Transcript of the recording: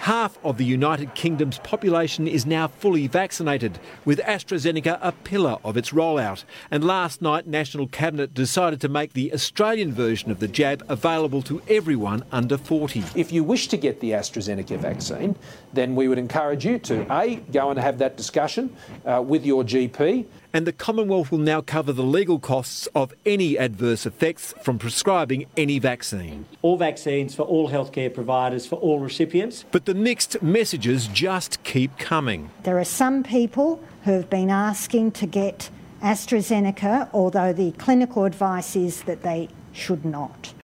Half of the United Kingdom's population is now fully vaccinated, with AstraZeneca a pillar of its rollout. And last night, National Cabinet decided to make the Australian version of the jab available to everyone under 40. If you wish to get the AstraZeneca vaccine, then we would encourage you to, A, go and have that discussion with your GP. And the Commonwealth will now cover the legal costs of any adverse effects from prescribing any vaccine. All vaccines for all healthcare providers, for all recipients. But the mixed messages just keep coming. There are some people who have been asking to get AstraZeneca, although the clinical advice is that they should not.